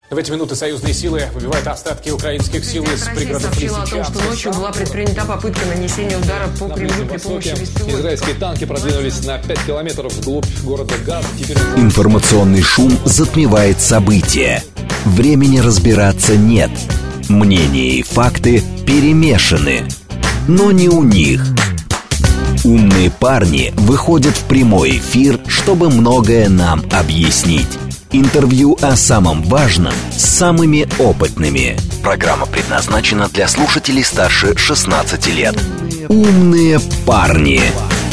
В эти минуты союзные силы выбивают остатки украинских сил из пригородов сообщила о том, что ночью была предпринята попытка нанесения удара по Кремлю при помощи беспилотников. Израильские танки продвинулись на 5 километров вглубь города Газа. Информационный шум затмевает события. Времени разбираться нет. Мнения и факты перемешаны. Но не у них. Умные парни выходят в прямой эфир, чтобы многое нам объяснить. Интервью о самом важном с самыми опытными. Программа предназначена для слушателей старше 16 лет. Умные парни.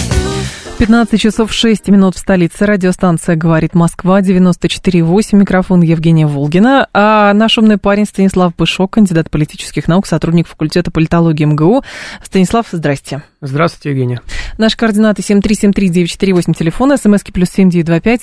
15 часов 6 минут в столице. Радиостанция «Говорит Москва», 94,8. Микрофон Евгения Волгина. А наш умный парень Станислав Пышок, кандидат политических наук, сотрудник факультета политологии МГУ. Станислав, здрасте. Здравствуйте, Евгения. Наши координаты 7373948, телефон, смски +7 925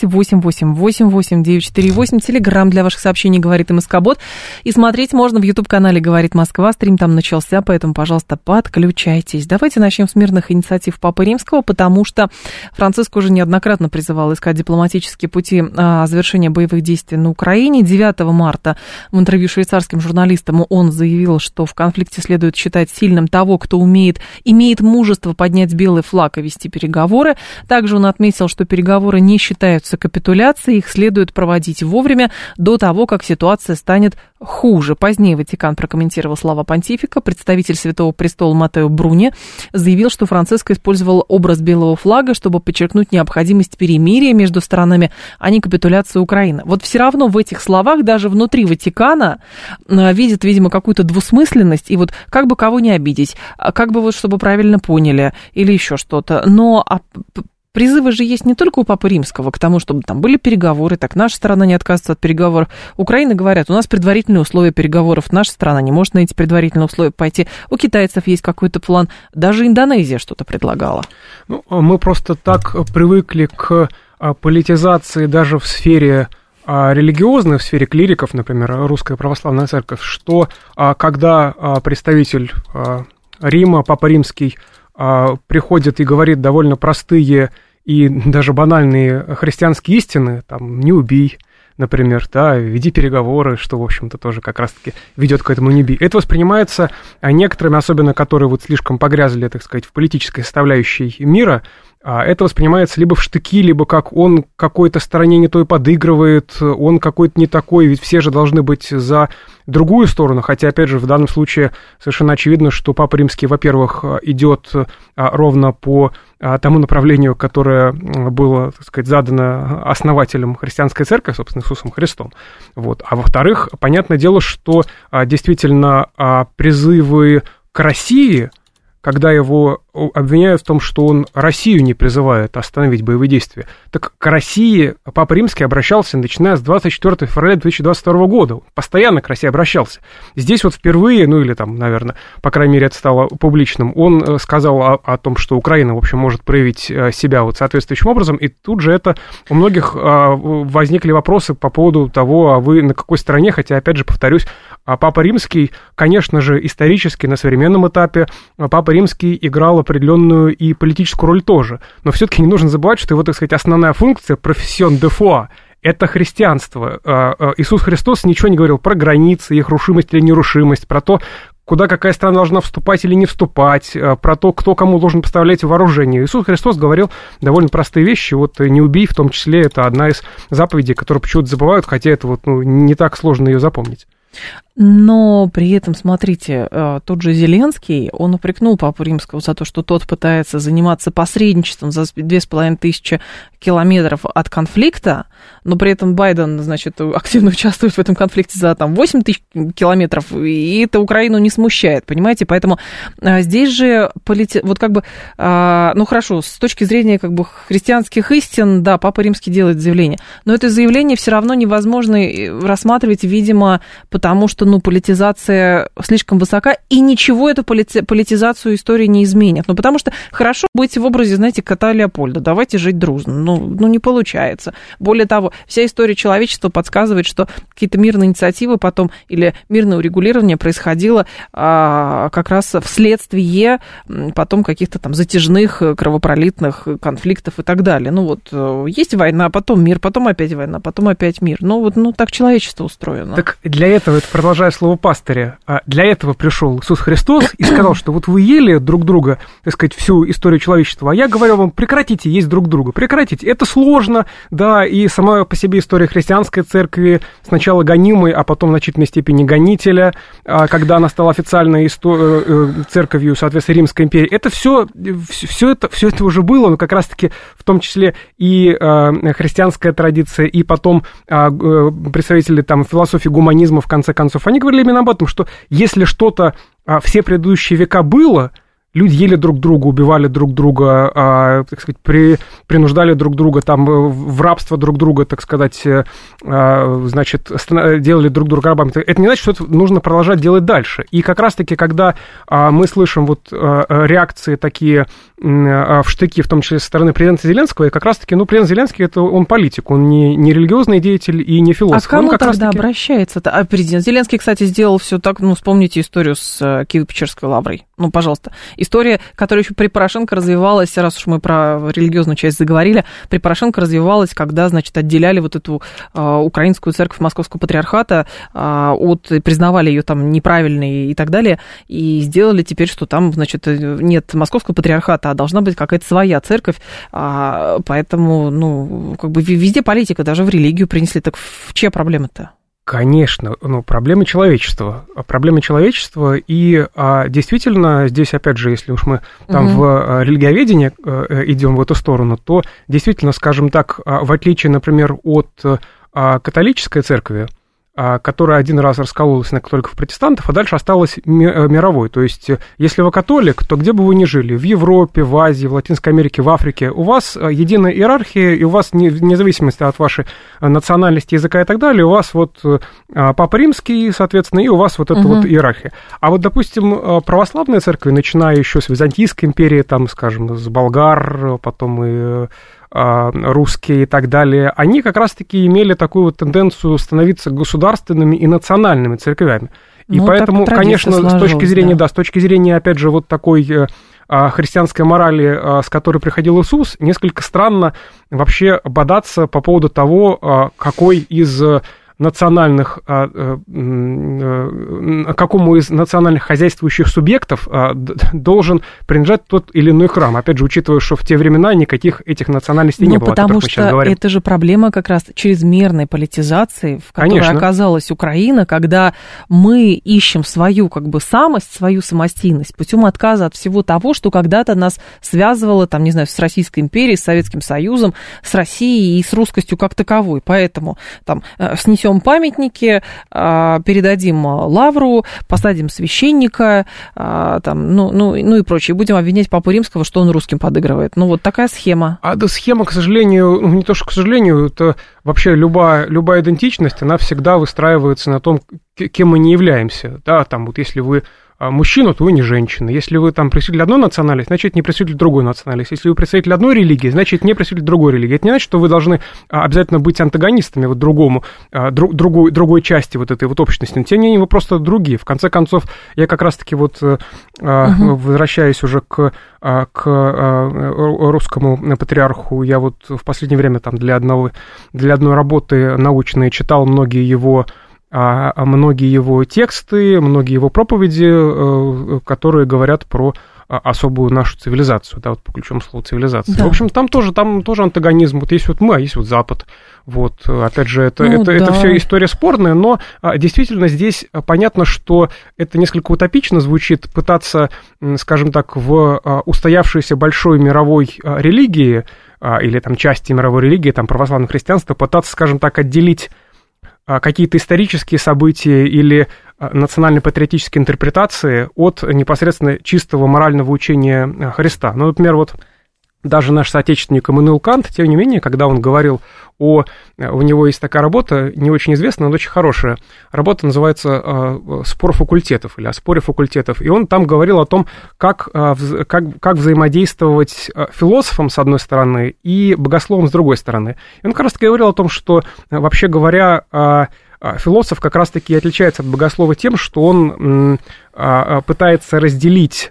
888 8948, телеграм для ваших сообщений «Говорит МСК-бот». И смотреть можно в YouTube-канале «Говорит Москва». Стрим там начался, поэтому, пожалуйста, подключайтесь. Давайте начнем с мирных инициатив Папы Римского, потому что Франциск уже неоднократно призывал искать дипломатические пути завершения боевых действий на Украине. 9 марта в интервью швейцарским журналистам он заявил, что в конфликте следует считать сильным того, кто имеет мужество поднять белый флаг и вести переговоры. Также он отметил, что переговоры не считаются капитуляцией, их следует проводить вовремя, до того, как ситуация станет хуже. Позднее Ватикан прокомментировал слова понтифика. Представитель Святого Престола Маттео Бруни заявил, что Франциск использовал образ белого флага, чтобы подчеркнуть необходимость перемирия между сторонами, а не капитуляцию Украины. Вот все равно в этих словах даже внутри Ватикана видят, видимо, какую-то двусмысленность, и вот как бы кого не обидеть, как бы вот чтобы правильно поняли, или еще что-то. Но призывы же есть не только у Папы Римского к тому, чтобы там были переговоры, так наша сторона не отказывается от переговоров. Украина говорят, у нас предварительные условия переговоров, наша страна не может на эти предварительные условия пойти. У китайцев есть какой-то план, даже Индонезия что-то предлагала. Ну, мы просто так привыкли к политизации даже в сфере религиозной, в сфере клириков, например, Русская Православная Церковь, что когда представитель Рима, Папа Римский, приходит и говорит довольно простые и даже банальные христианские истины, там, не убий, например, да, веди переговоры, что, в общем-то, тоже как раз-таки ведет к этому не бей. Это воспринимается некоторыми, особенно которые вот слишком погрязли, так сказать, в политической составляющей мира, это воспринимается либо в штыки, либо как он какой-то стороне не той подыгрывает, он какой-то не такой, ведь все же должны быть за другую сторону, хотя, опять же, в данном случае совершенно очевидно, что Папа Римский, во-первых, идет ровно по тому направлению, которое было, так сказать, задано основателем христианской церкви, собственно, Иисусом Христом. Вот. А во-вторых, понятное дело, что действительно призывы к России, когда его обвиняют в том, что он Россию не призывает остановить боевые действия, так к России Папа Римский обращался, начиная с 24 февраля 2022 года. Он постоянно к России обращался. Здесь вот впервые, ну или там, наверное, по крайней мере, это стало публичным, он сказал о том, что Украина, в общем, может проявить себя вот соответствующим образом, и тут же это у многих возникли вопросы по поводу того, а вы на какой стороне, хотя, опять же, повторюсь, Папа Римский, конечно же, исторически, на современном этапе, Папа Римский играл определенную и политическую роль тоже. Но все-таки не нужно забывать, что его, так сказать, основная функция, профессион де фуа, это христианство. Иисус Христос ничего не говорил про границы, их рушимость или нерушимость, про то, куда какая страна должна вступать или не вступать, про то, кто кому должен поставлять вооружение. Иисус Христос говорил довольно простые вещи, вот «не убей», в том числе, это одна из заповедей, которые почему-то забывают, хотя это вот, не так сложно ее запомнить. Но при этом, смотрите, тот же Зеленский, он упрекнул Папу Римского за то, что тот пытается заниматься посредничеством за 2500 километров от конфликта, но при этом Байден, значит, активно участвует в этом конфликте за там 8000 километров, и это Украину не смущает, понимаете? Поэтому здесь же, вот как бы, ну хорошо, с точки зрения как бы христианских истин, да, Папа Римский делает заявление, но это заявление все равно невозможно рассматривать, видимо, потому что что, политизация слишком высока, и ничего эту политизацию истории не изменит. Потому что хорошо быть в образе, знаете, кота Леопольда, давайте жить дружно. Не получается. Более того, вся история человечества подсказывает, что какие-то мирные инициативы потом или мирное урегулирование происходило как раз вследствие потом каких-то там затяжных кровопролитных конфликтов и так далее. Есть война, потом мир, потом опять война, потом опять мир. Так человечество устроено. Так для этого, это продолжая слово пастыря, для этого пришел Иисус Христос и сказал, что вот вы ели друг друга, так сказать, всю историю человечества, а я говорю вам, прекратите есть друг друга, прекратите. Это сложно, да, и сама по себе история христианской церкви, сначала гонимой, а потом в значительной степени гонителя, когда она стала официальной церковью, соответственно, Римской империи. Это все это уже было, но как раз-таки в том числе и христианская традиция, и потом представители там философии гуманизма, в конце концов, они говорили именно об этом, что если что-то все предыдущие века было, люди ели друг друга, убивали друг друга, так сказать, принуждали друг друга, там, в рабство друг друга, так сказать, значит, делали друг друга рабами. Это не значит, что это нужно продолжать делать дальше. И как раз-таки, когда мы слышим реакции такие в штыки, в том числе со стороны президента Зеленского, и как раз-таки, президент Зеленский, это он политик, он не религиозный деятель и не философ. А к кому тогда обращается-то? Президент Зеленский, кстати, сделал все так, вспомните историю с Киево-Печерской лаврой. Пожалуйста. История, которая еще при Порошенко развивалась, раз уж мы про религиозную часть заговорили, при Порошенко развивалась, когда, значит, отделяли эту украинскую церковь Московского патриархата признавали ее там неправильной и так далее, и сделали теперь, что там, значит, нет Московского патриархата, а должна быть какая-то своя церковь, поэтому, везде политика, даже в религию принесли. Так в чья проблема-то? Конечно, проблемы человечества. Проблемы человечества, и действительно, здесь, опять же, если уж мы там в религиоведении идем в эту сторону, то действительно, скажем так, в отличие, например, от католической церкви, которая один раз раскололась только в протестантов, а дальше осталась мировой. То есть, если вы католик, то где бы вы ни жили, в Европе, в Азии, в Латинской Америке, в Африке, у вас единая иерархия, и у вас, вне зависимости от вашей национальности, языка и так далее, у вас Папа Римский, соответственно, и у вас эта иерархия. А допустим, православные церкви, начиная еще с Византийской империи, там, скажем, с болгар, потом и русские и так далее, они как раз-таки имели такую тенденцию становиться государственными и национальными церквями. И поэтому, конечно, с точки зрения, опять же, такой христианской морали, с которой приходил Иисус, несколько странно вообще бодаться по поводу того, какой из национальных, какому из национальных хозяйствующих субъектов должен принадлежать тот или иной храм. Опять же, учитывая, что в те времена никаких этих национальностей не было, о которых мы сейчас говорим. Потому что это же проблема как раз чрезмерной политизации, в которой оказалась Украина, когда мы ищем свою самость, свою самостийность путем отказа от всего того, что когда-то нас связывало, там, не знаю, с Российской империей, с Советским Союзом, с Россией и с русскостью как таковой. Поэтому там снесем памятники, передадим лавру, посадим священника, и прочее. Будем обвинять Папу Римского, что он русским подыгрывает. Такая схема. Схема, к сожалению, не то что к сожалению, это вообще любая идентичность, она всегда выстраивается на том, кем мы не являемся. Да, там если вы мужчина, то вы не женщина. Если вы там представитель одной национальности, значит, не представитель другой национальности. Если вы представитель одной религии, значит, не представитель другой религии. Это не значит, что вы должны обязательно быть антагонистами другой части этой общности. Но тем не менее, вы просто другие. В конце концов, я как раз-таки возвращаюсь уже к русскому патриарху, я в последнее время там для одной работы научной читал многие его тексты, многие его проповеди, которые говорят про особую нашу цивилизацию, да, по ключевому слову цивилизация. Да. В общем, там тоже антагонизм. Есть мы, а есть Запад. Опять же, это все история спорная, но действительно здесь понятно, что это несколько утопично звучит, пытаться, скажем так, в устоявшейся большой мировой религии или там части мировой религии, там православного христианства, пытаться, скажем так, отделить какие-то исторические события или национально-патриотические интерпретации от непосредственно чистого морального учения Христа. Например, даже наш соотечественник Иммануил Кант, тем не менее, когда он говорил у него есть такая работа, не очень известная, но очень хорошая. Работа называется «Спор факультетов» или «О споре факультетов». И он там говорил о том, как взаимодействовать философам, с одной стороны, и богословам, с другой стороны. И он как раз-таки говорил о том, что, вообще говоря, философ как раз-таки отличается от богослова тем, что он пытается разделить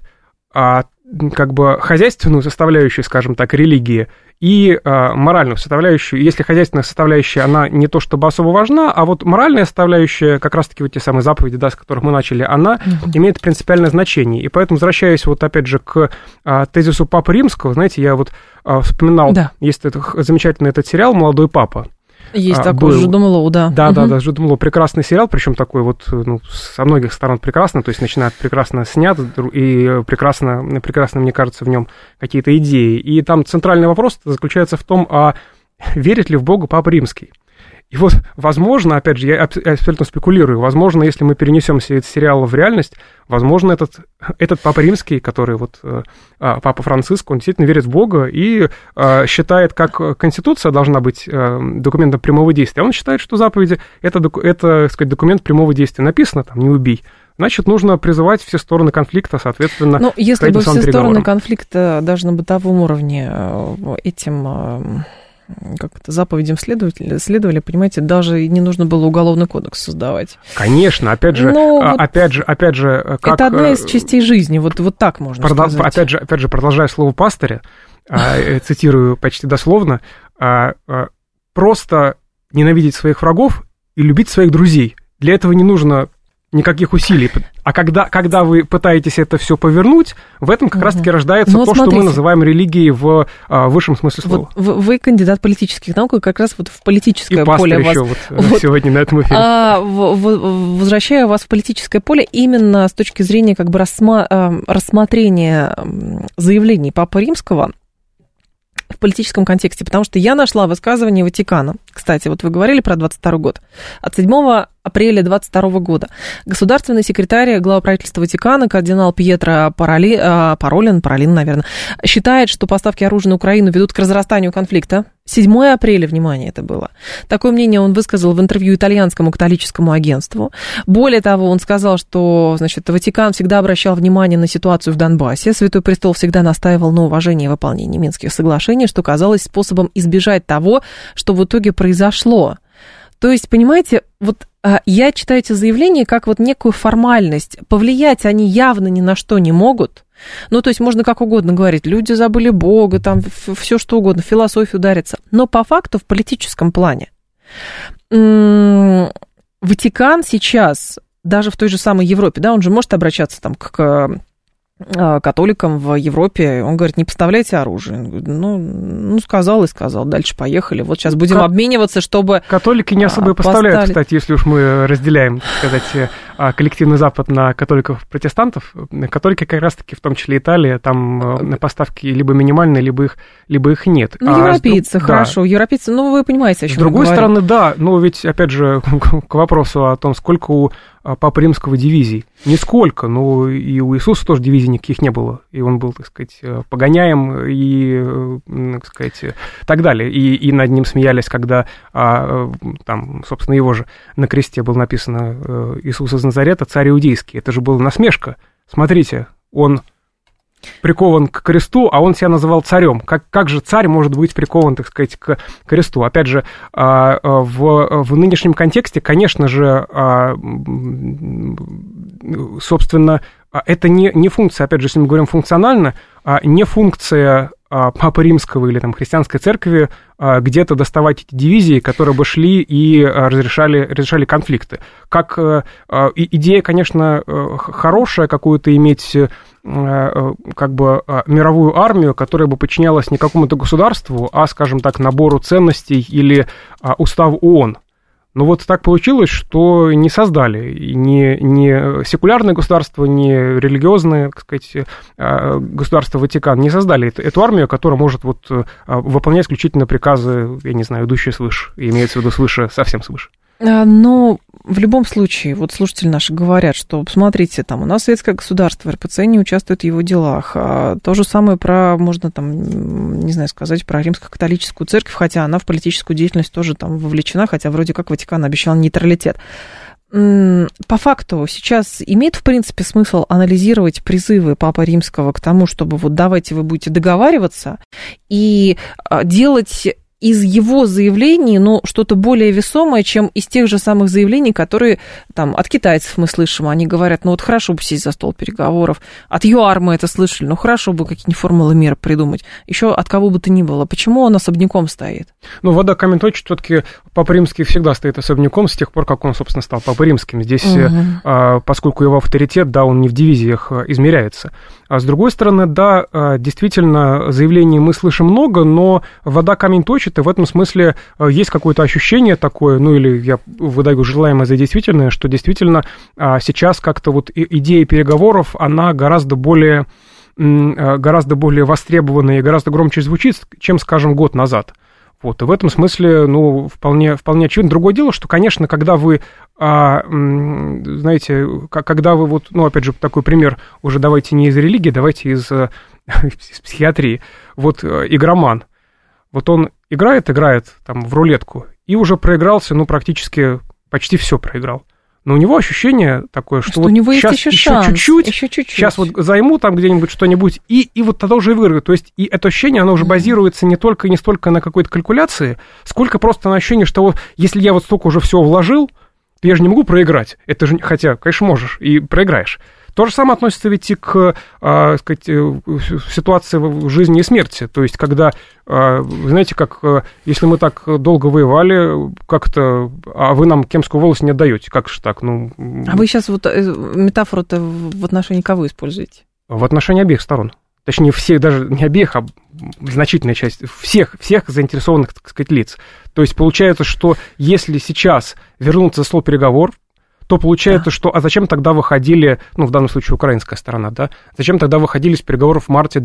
как бы хозяйственную составляющую, скажем так, религии и моральную составляющую. Если хозяйственная составляющая, она не то чтобы особо важна, а вот моральная составляющая, как раз-таки вот те самые заповеди, да, с которых мы начали, она имеет принципиальное значение. И поэтому, возвращаясь вот опять же к тезису Папы Римского, знаете, я вот вспоминал, есть замечательный этот сериал «Молодой папа». Есть такой, с Джудом Лоу, да. Да, с Джудом Лоу. Прекрасный сериал, причем такой вот, со многих сторон прекрасно, то есть начинает прекрасно снят, и прекрасно, мне кажется, в нем какие-то идеи. И там центральный вопрос заключается в том, а верит ли в Бога Папа Римский? И вот, возможно, опять же, я абсолютно спекулирую, возможно, если мы перенесем все эти сериалы в реальность, возможно, этот Папа Римский, который вот Папа Франциск, он действительно верит в Бога и считает, как Конституция должна быть документом прямого действия. Он считает, что заповеди это, так сказать, документ прямого действия. Написано там «не убей». Значит, нужно призывать все стороны конфликта, соответственно... Ну, если бы все стороны конфликта даже на бытовом уровне этим... заповедям следовали, понимаете, даже не нужно было уголовный кодекс создавать. Конечно, опять же, как... Это одна из частей жизни, вот так можно сказать. Опять же, продолжая слово пастыря, цитирую почти дословно, просто ненавидеть своих врагов и любить своих друзей. Для этого не нужно никаких усилий. А когда вы пытаетесь это все повернуть, в этом как раз-таки рождается то, смотрите, что мы называем религией в высшем смысле слова. Вот вы кандидат политических наук, и как раз вот в политическое и поле вас... еще вот сегодня на этом эфире. Возвращаю вас в политическое поле именно с точки зрения как бы рассмотрения заявлений Папы Римского в политическом контексте, потому что я нашла высказывание Ватикана. Кстати, вот вы говорили про 22 год. От 7 апреля 22 года государственный секретарь главы правительства Ватикана, кардинал Пьетро Паролин, наверное, считает, что поставки оружия на Украину ведут к разрастанию конфликта. 7 апреля, внимание, это было. Такое мнение он высказал в интервью итальянскому католическому агентству. Более того, он сказал, что, значит, Ватикан всегда обращал внимание на ситуацию в Донбассе. Святой Престол всегда настаивал на уважении и выполнении Минских соглашений, что казалось способом избежать того, что в итоге произошло. То есть, понимаете, вот я читаю эти заявления как вот некую формальность. Повлиять они явно ни на что не могут. Ну, то есть можно как угодно говорить, люди забыли Бога, там все что угодно, в философию удариться. Но по факту в политическом плане Ватикан сейчас, даже в той же самой Европе, да, он же может обращаться там к католикам в Европе, он говорит, не поставляйте оружие. Ну, сказал и сказал, дальше поехали. Вот сейчас будем обмениваться, чтобы... Католики не особо и поставляют, кстати, если уж мы разделяем, так сказать, коллективный Запад на католиков-протестантов. Католики как раз-таки, в том числе Италия, там поставки либо минимальные, либо их нет. Ну, европейцы, хорошо, европейцы, ну, вы понимаете, о чем я говорю. С другой стороны, да, но ведь, опять же, к вопросу о том, сколько у Папы Римского дивизий. Нисколько, но и у Иисуса тоже дивизий никаких не было. И он был, так сказать, погоняем и, так сказать, так далее. И над ним смеялись, когда там, собственно, его же на кресте было написано «Иисус из Назарета, царь иудейский». Это же была насмешка. Смотрите, он прикован к кресту, а он себя называл царем. Как же царь может быть прикован, так сказать, к кресту? Опять же, в нынешнем контексте, конечно же, собственно, это не функция, опять же, если мы говорим функционально, не функция Папы Римского или там христианской церкви где-то доставать эти дивизии, которые бы шли и разрешали конфликты. Как идея, конечно, хорошая, какую-то иметь как бы мировую армию, которая бы подчинялась не какому-то государству, а, скажем так, набору ценностей или уставу ООН. Но вот так получилось, что не создали ни секулярное государство, ни религиозное, так сказать, государство Ватикан не создали эту армию, которая может вот выполнять исключительно приказы, я не знаю, идущие свыше, имеется в виду свыше, совсем свыше. Но в любом случае, вот слушатели наши говорят, что, посмотрите, там у нас советское государство, РПЦ не участвует в его делах. То же самое можно там, не знаю, сказать про римско-католическую церковь, хотя она в политическую деятельность тоже там вовлечена, хотя вроде как Ватикан обещал нейтралитет. По факту сейчас имеет, в принципе, смысл анализировать призывы Папы Римского к тому, чтобы вот давайте вы будете договариваться и делать из его заявлений, что-то более весомое, чем из тех же самых заявлений, которые там от китайцев мы слышим. Они говорят, вот хорошо бы сесть за стол переговоров. От ЮАР мы это слышали, хорошо бы какие-нибудь формулы мира придумать. Еще от кого бы то ни было. Почему он особняком стоит? Вода камень точит, все-таки Папа Римский всегда стоит особняком с тех пор, как он, собственно, стал Папой Римским. Здесь, поскольку его авторитет, он не в дивизиях измеряется. А с другой стороны, действительно, заявлений мы слышим много, но вода камень точит, и в этом смысле есть какое-то ощущение такое, или я выдаю желаемое за действительное, что действительно сейчас как-то вот идея переговоров, она гораздо более востребованная и гораздо громче звучит, чем, скажем, год назад. Вот, и в этом смысле, вполне очевидно. Другое дело, что, конечно, когда вы, знаете, когда вы опять же, такой пример, уже давайте не из религии, давайте из психиатрии. Игроман. Он играет там в рулетку и уже проигрался, практически почти все проиграл. Но у него ощущение такое, что у него сейчас есть еще чуть-чуть, сейчас займу там где-нибудь что-нибудь, и тогда уже выиграю. То есть и это ощущение, оно уже базируется не столько на какой-то калькуляции, сколько просто на ощущение, что если я столько уже всего вложил, то я же не могу проиграть. Это же, хотя, конечно, можешь и проиграешь. То же самое относится ведь и к ситуации в жизни и смерти. То есть, когда, знаете, если мы так долго воевали, как-то, а вы нам кемскую волость не отдаете, как же так? А вы сейчас метафору-то в отношении кого используете? В отношении обеих сторон. Точнее, всех, даже не обеих, а значительная часть, всех заинтересованных, так сказать, лиц. То есть, получается, что если сейчас вернуться за стол переговоров, то получается, что, а зачем тогда выходили, в данном случае украинская сторона, зачем тогда выходили с переговоров в марте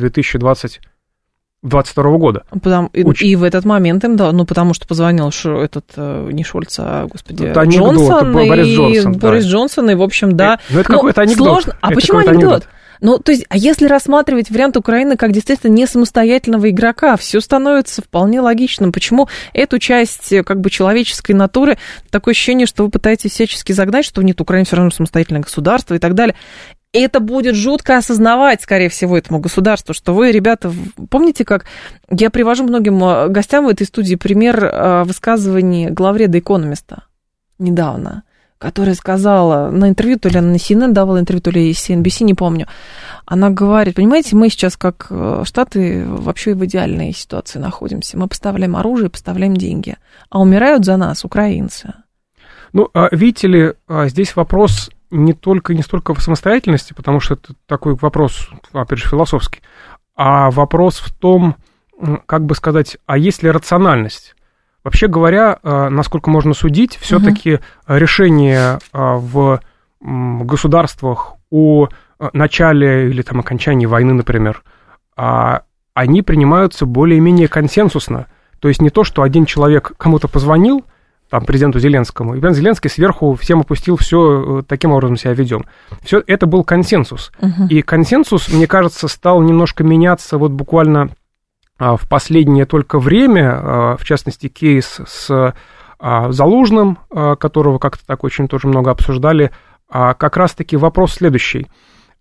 2022 года? И в этот момент им, потому что позвонил не Шольц, Джонсон, Борис Джонсон, и, в общем, Но это какой-то анекдот. Сложно. А почему анекдот? То есть, а если рассматривать вариант Украины как действительно не самостоятельного игрока, все становится вполне логичным. Почему эту часть человеческой натуры, такое ощущение, что вы пытаетесь всячески загнать, что нет, Украина все равно самостоятельное государство и так далее. Это будет жутко осознавать, скорее всего, этому государству, что вы, ребята, помните, как я привожу многим гостям в этой студии пример высказывания главреда «Экономиста» недавно, которая сказала на интервью, то ли она на CNN давала интервью, то ли CNBC, не помню. Она говорит, понимаете, мы сейчас как Штаты вообще в идеальной ситуации находимся. Мы поставляем оружие, поставляем деньги, а умирают за нас украинцы. Видите ли, здесь вопрос не столько в самостоятельности, потому что это такой вопрос, опять же, философский, а вопрос в том, как бы сказать, а есть ли рациональность? Вообще говоря, насколько можно судить, все-таки решения в государствах о начале или там окончании войны, например, они принимаются более-менее консенсусно. То есть не то, что один человек кому-то позвонил, там, президенту Зеленскому, и президент Зеленский сверху всем опустил, все, таким образом себя ведем. Все это был консенсус. И консенсус, мне кажется, стал немножко меняться буквально в последнее только время, в частности, кейс с Залужным, которого как-то так очень тоже много обсуждали, как раз-таки вопрос следующий.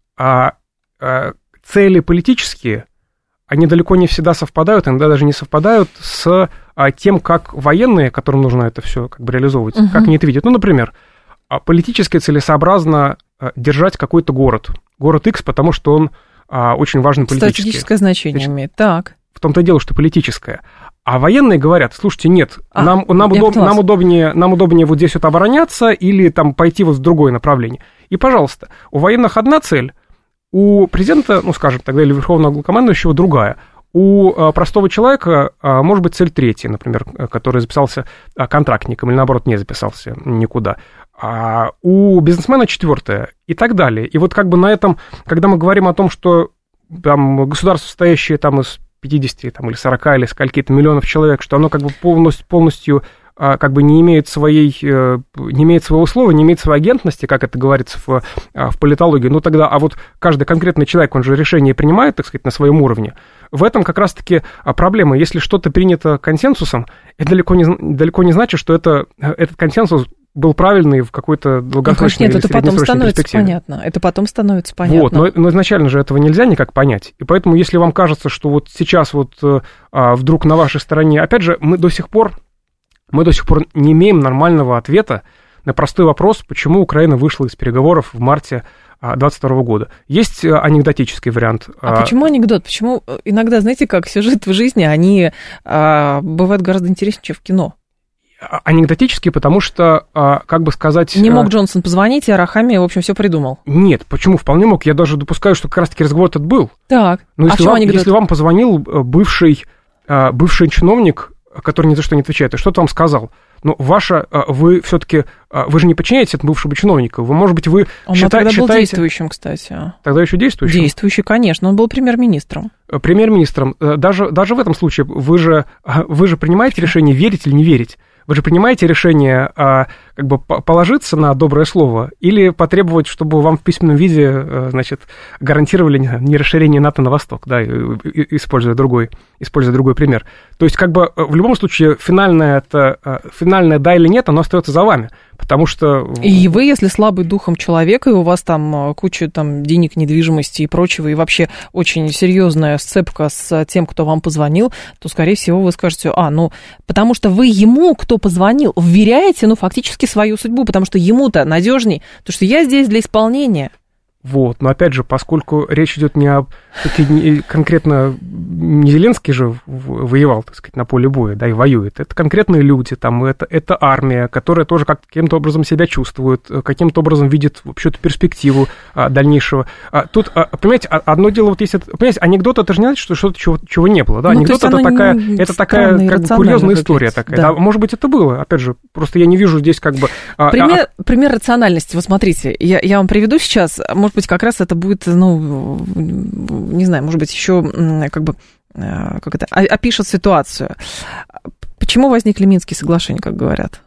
Цели политические, они далеко не всегда совпадают, иногда даже не совпадают с тем, как военные, которым нужно это все реализовывать, как они это видят. Например, политически целесообразно держать какой-то город X, потому что он очень важный политически. Стратегическое значение имеет, так. В том-то и дело, что политическое. А военные говорят, слушайте, нет, нам удобнее вот здесь обороняться или там пойти в другое направление. И, пожалуйста, у военных одна цель, у президента, скажем тогда, или верховного главнокомандующего другая. У простого человека может быть цель третья, например, который записался контрактником или, наоборот, не записался никуда. А у бизнесмена четвертая и так далее. И на этом, когда мы говорим о том, что там государство, состоящее там из 50 там, или 40 или скольки-то миллионов человек, что оно полностью как бы не имеют своего слова, не имеют своей агентности, как это говорится в политологии, ну тогда, а вот каждый конкретный человек, он же решение принимает, так сказать, на своем уровне. В этом как раз-таки проблема. Если что-то принято консенсусом, это далеко не значит, что этот консенсус был правильный в какой-то долгосрочной или среднесрочной перспективе. Это потом становится понятно. Вот, но изначально же этого нельзя никак понять. И поэтому, если вам кажется, что вот сейчас вот вдруг на вашей стороне... Опять же, мы до сих пор не имеем нормального ответа на простой вопрос, почему Украина вышла из переговоров в марте 2022 года. Есть анекдотический вариант. А почему анекдот? Почему иногда, знаете, как сюжеты в жизни, они бывают гораздо интереснее, чем в кино? Анекдотический, потому что, как бы сказать... Не мог Джонсон позвонить, и Арахами, в общем, все придумал. Нет, почему? Вполне мог. Я даже допускаю, что как раз-таки разговор этот был. Так, но если вам позвонил бывший чиновник, который ни за что не отвечает, и что-то вам сказал, но вы все-таки, вы же не подчиняетесь этому бывшему чиновнику, вы, может быть, вы он тогда был действующим, кстати. Тогда еще действующим? Действующий, конечно, он был премьер-министром. Премьер-министром. Даже в этом случае вы же принимаете решение, верить или не верить. Вы же принимаете решение как бы положиться на доброе слово или потребовать, чтобы вам в письменном виде, значит, гарантировали не расширение НАТО на восток, да, используя другой пример. То есть, как бы, в любом случае, финальное да или нет, оно остается за вами, потому что... И вы, если слабый духом человек, и у вас там куча там денег, недвижимости и прочего, и вообще очень серьезная сцепка с тем, кто вам позвонил, то, скорее всего, вы скажете, потому что вы ему, кто позвонил, вверяете, фактически свою судьбу, потому что ему-то надежней, потому что я здесь для исполнения. Вот, но опять же, поскольку речь идет конкретно не Зеленский же воевал, так сказать, на поле боя, да, и воюет, это конкретные люди, там, это армия, которая тоже каким-то образом себя чувствует, каким-то образом видит вообще-то перспективу дальнейшего. Тут, понимаете, одно дело, вот если, понимаете, анекдот, это же не значит, что что-то, чего не было, да, анекдот это такая как бы курьезная история такая, да. Может быть, это было, опять же, просто я не вижу здесь как бы... Пример рациональности, вот смотрите, я вам приведу сейчас, может быть, как раз это будет, не знаю, может быть, еще опишет ситуацию. Почему возникли Минские соглашения, как говорят?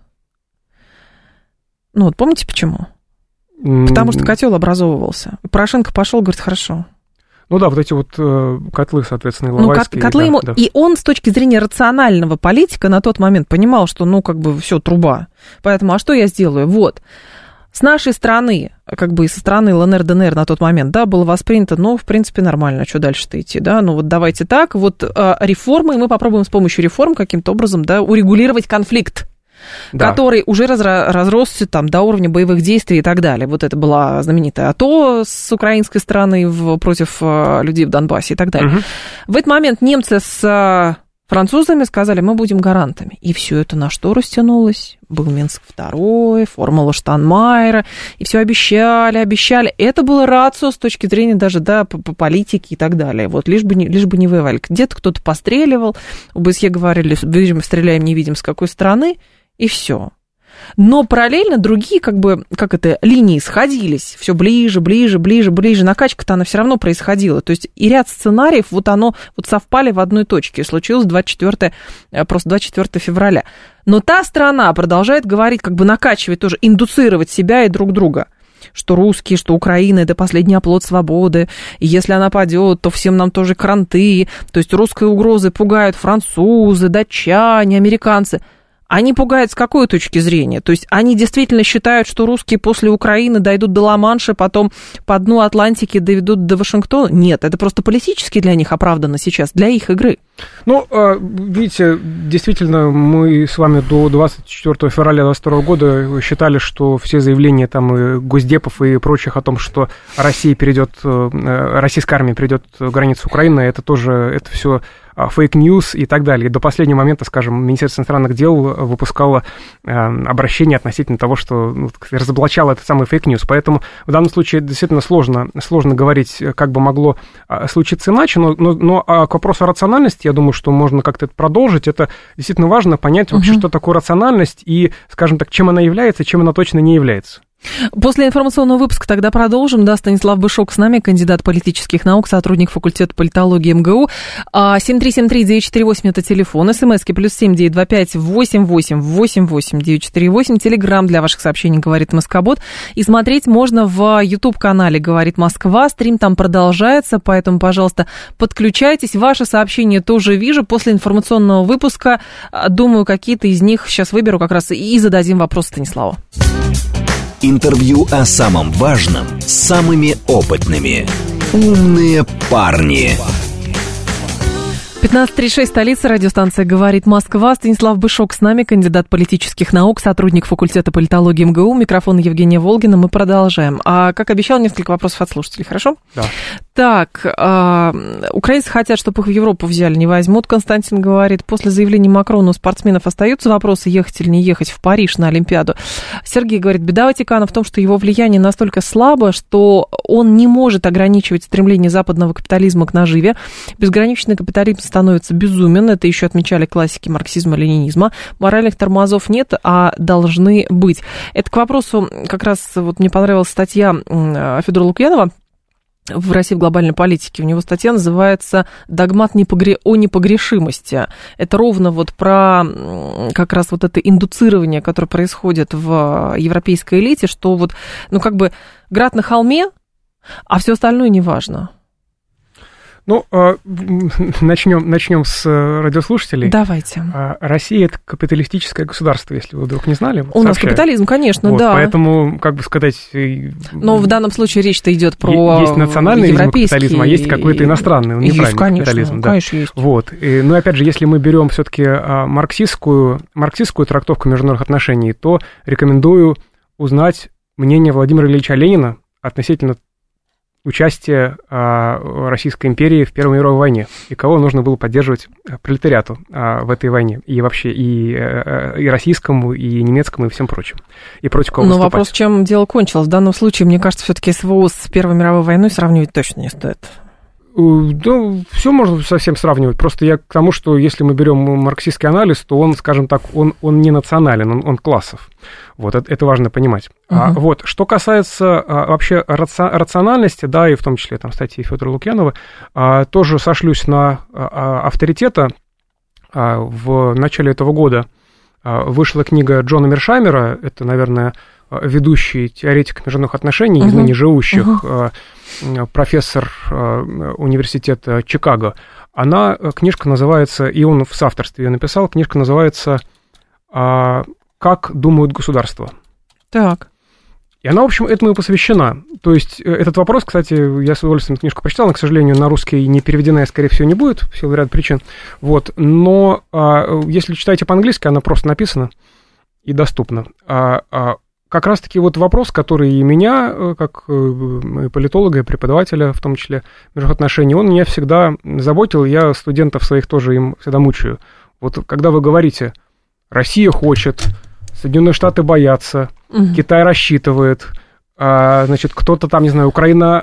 Помните почему? Потому что котел образовывался. Порошенко пошел, говорит, хорошо. Да, вот эти вот котлы, соответственно, Иловайские. Котлы ему... Да. И он с точки зрения рационального политика на тот момент понимал, что, все, труба. Поэтому, а что я сделаю? Вот. С нашей стороны, как бы и со стороны ЛНР, ДНР на тот момент, да, было воспринято, в принципе, нормально, что дальше-то идти, да, давайте так, реформы, и мы попробуем с помощью реформ каким-то образом, да, урегулировать конфликт, да, который уже разросся там до уровня боевых действий и так далее. Вот это была знаменитая АТО с украинской стороны против людей в Донбассе и так далее. Угу. В этот момент немцы с... французами сказали, мы будем гарантами. И все это на что растянулось? Был Минск II, формула Штайнмайера, и все обещали. Это было рацио с точки зрения даже, да, по политике и так далее. Вот, лишь бы не воевали. Где-то кто-то постреливал, ОБСЕ говорили, видим, стреляем, не видим, с какой стороны, и все. Но параллельно другие, линии сходились, все ближе, накачка-то она все равно происходила, то есть и ряд сценариев, оно совпали в одной точке, случилось 24 февраля. Но та страна продолжает говорить, накачивать тоже, индуцировать себя и друг друга, что русские, что Украина – это последний оплот свободы, и если она падет, то всем нам тоже кранты, то есть русской угрозы пугают французы, датчане, американцы. Они пугают с какой точки зрения? То есть они действительно считают, что русские после Украины дойдут до Ла-Манша, потом по дну Атлантики доведут до Вашингтона? Нет, это просто политически для них оправдано сейчас, для их игры. Видите, действительно, мы с вами до 24 февраля 2022 года считали, что все заявления там и госдепов и прочих о том, что российская армия перейдет границу Украины, это все фейк-ньюс и так далее. До последнего момента, скажем, Министерство иностранных дел выпускало обращение относительно того, что разоблачало этот самый фейк-ньюс. Поэтому в данном случае действительно сложно говорить, как бы могло случиться иначе, но к вопросу рациональности, я думаю, что можно как-то это продолжить. Это действительно важно понять вообще, что такое рациональность и, скажем так, чем она является, чем она точно не является. После информационного выпуска тогда продолжим. Да, Станислав Бышок с нами, кандидат политических наук, сотрудник факультета политологии МГУ. 7373948 это телефон. СМСки +7 925 88 88 948. Телеграм для ваших сообщений «Говорит Москобот». И смотреть можно в YouTube-канале «Говорит Москва». Стрим там продолжается, поэтому, пожалуйста, подключайтесь. Ваши сообщения тоже вижу. После информационного выпуска, думаю, какие-то из них сейчас выберу как раз и зададим вопрос Станиславу. Интервью о самом важном с самыми опытными. Умные парни. 15:36, столица, радиостанция «Говорит Москва». Станислав Бышок с нами, кандидат политических наук, сотрудник факультета политологии МГУ. Микрофон Евгения Волгина. Мы продолжаем. Как обещал, несколько вопросов от слушателей, хорошо? Да. Так, украинцы хотят, чтобы их в Европу взяли, не возьмут. Константин говорит, после заявления Макрона у спортсменов остаются вопросы, ехать или не ехать в Париж на Олимпиаду. Сергей говорит, беда Ватикана в том, что его влияние настолько слабо, что он не может ограничивать стремление западного капитализма к наживе. Безграничный капитализм становится безумен. Это еще отмечали классики марксизма-ленинизма. Моральных тормозов нет, а должны быть. Это к вопросу, как раз вот мне понравилась статья Федора Лукьянова в «России в глобальной политике». У него статья называется «Догмат о непогрешимости». Это ровно вот про как раз вот это индуцирование, которое происходит в европейской элите, что вот, ну, как бы град на холме, а все остальное не важно. Ну, начнем с радиослушателей. Давайте. Россия – это капиталистическое государство, если вы вдруг не знали. У нас капитализм, конечно, вот, да. Поэтому, как бы сказать... Но в данном случае речь-то идет про есть национальный капитализм, а есть какой-то иностранный, он неправильный капитализм. Да. Конечно, есть. Вот. Но, опять же, если мы берем все-таки марксистскую трактовку международных отношений, то рекомендую узнать мнение Владимира Ильича Ленина относительно участие Российской империи в Первой мировой войне, и кого нужно было поддерживать пролетариату в этой войне, и вообще и российскому, и немецкому, и всем прочим, и против кого выступать. Но вопрос, чем дело кончилось. В данном случае, мне кажется, все-таки СВО с Первой мировой войной сравнивать точно не стоит. Да, все можно совсем сравнивать. Просто я к тому, что если мы берем марксистский анализ, то он, скажем так, он не национален, он классов. Вот, это важно понимать. Вот, что касается вообще рациональности, да, и в том числе там статьи Федора Лукьянова, тоже сошлюсь на авторитета. В начале этого года вышла книга Джона Мершаймера, это, наверное, ведущий теоретик международных отношений из ныне живущих, профессор университета Чикаго. Книжка называется, и он в соавторстве ее написал, книжка называется «Как думают государства». Так. И она, в общем, этому и посвящена. То есть этот вопрос, кстати, я с удовольствием книжку прочитал, она, к сожалению, на русский не переведена, скорее всего, не будет, в силу ряда причин. Вот. Но если читаете по-английски, она просто написана и доступна. Как раз-таки вот вопрос, который и меня, как политолога и преподавателя, в том числе международных отношений, он меня всегда заботил, я студентов своих тоже им всегда мучаю. Вот когда вы говорите, Россия хочет, Соединенные Штаты боятся, Китай рассчитывает, значит, кто-то там, не знаю, Украина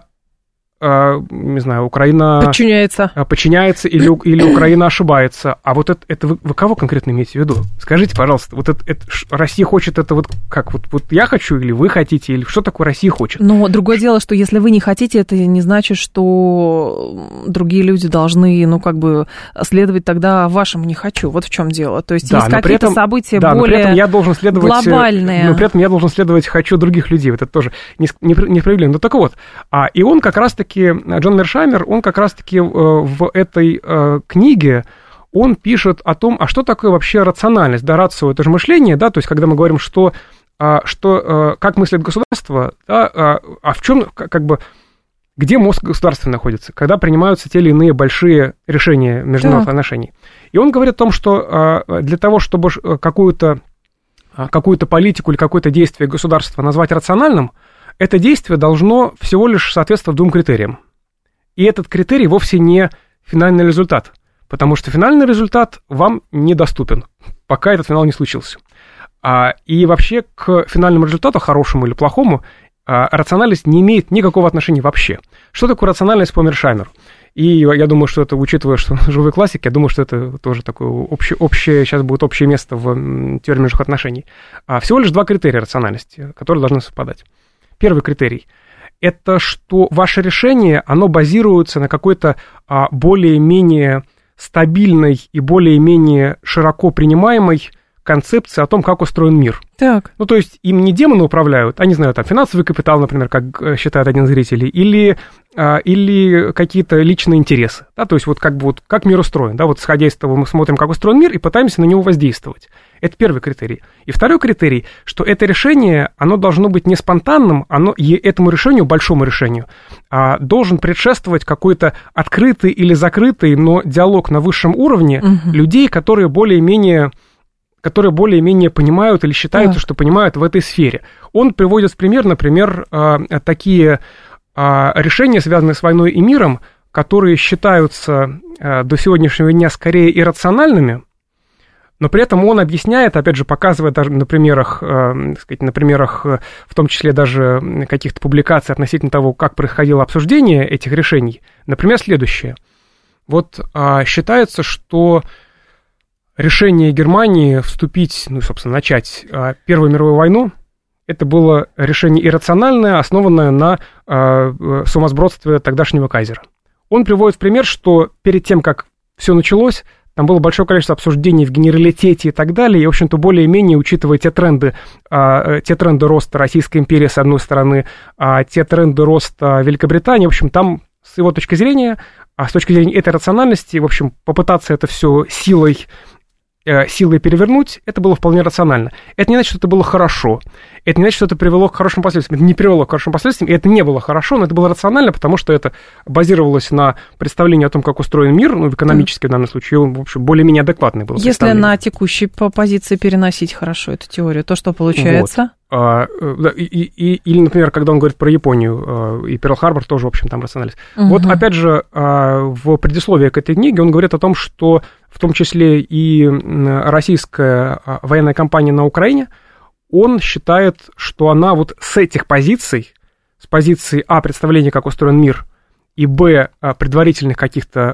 подчиняется или Украина ошибается. А вот это вы кого конкретно имеете в виду? Скажите, пожалуйста, вот это Россия хочет, это вот как? Вот я хочу, или вы хотите, или что такое Россия хочет? Но другое дело, что если вы не хотите, это не значит, что другие люди должны, ну, как бы, следовать тогда вашему «не хочу». Вот в чем дело. То есть, да, есть какие-то события более глобальные. Но при этом я должен следовать «хочу» других людей. Вот это тоже несправедливо. Ну, так вот. И он как раз-таки Джон Мершаймер, он как раз-таки в этой книге, он пишет о том, а что такое вообще рациональность, да, рацио, это же мышление, да, то есть когда мы говорим, как мыслит государство, да, а в чем, как бы, где мозг государства находится, когда принимаются те или иные большие решения международных отношений. И он говорит о том, что для того, чтобы какую-то политику или какое-то действие государства назвать рациональным, это действие должно всего лишь соответствовать двум критериям. И этот критерий вовсе не финальный результат, потому что финальный результат вам недоступен, пока этот финал не случился. И вообще к финальному результату, хорошему или плохому, рациональность не имеет никакого отношения вообще. Что такое рациональность по Мершаймеру? И я думаю, что это, учитывая, что живой классик, я думаю, что это тоже такое общее, сейчас будет общее место в теории международных отношений. Всего лишь 2 критерия рациональности, которые должны совпадать. Первый критерий – это что ваше решение, оно базируется на какой-то более-менее стабильной и более-менее широко принимаемой концепции о том, как устроен мир. Так. Ну, то есть им не демоны управляют, а, не знаю, там, финансовый капитал, например, как считает один из зрителей, или какие-то личные интересы, да, то есть вот как мир устроен, да, вот исходя из того, мы смотрим, как устроен мир, и пытаемся на него воздействовать. Это первый критерий. И второй критерий, что это решение, оно должно быть не спонтанным, и этому решению, большому решению, должен предшествовать какой-то открытый или закрытый, но диалог на высшем уровне людей, которые более-менее понимают или считаются, что понимают в этой сфере. Он приводит в пример, например, такие решения, связанные с войной и миром, которые считаются до сегодняшнего дня скорее иррациональными, но при этом он объясняет, опять же, показывая даже на примерах, в том числе даже каких-то публикаций относительно того, как происходило обсуждение этих решений, например, следующее. Вот считается, что решение Германии вступить, начать Первую мировую войну, это было решение иррациональное, основанное на сумасбродстве тогдашнего кайзера. Он приводит в пример, что перед тем, как все началось, там было большое количество обсуждений в генералитете и так далее, и, в общем-то, более-менее, учитывая те тренды роста Российской империи, с одной стороны, те тренды роста Великобритании, в общем, там, с его точки зрения, с точки зрения этой рациональности, в общем, попытаться это все силой перевернуть, это было вполне рационально. Это не значит, что это было хорошо. Это не значит, что это привело к хорошим последствиям. Это не привело к хорошим последствиям, и это не было хорошо, но это было рационально, потому что это базировалось на представлении о том, как устроен мир, экономически в данном случае, в общем, более-менее адекватный был. Если на текущей позиции переносить хорошо эту теорию, то что получается? Или, например, когда он говорит про Японию, и Перл-Харбор тоже, в общем, там рациональность. Вот, опять же, в предисловии к этой книге он говорит о том, что в том числе и российская военная кампания на Украине, он считает, что она вот с этих позиций, с позиции представления, как устроен мир, и предварительных каких-то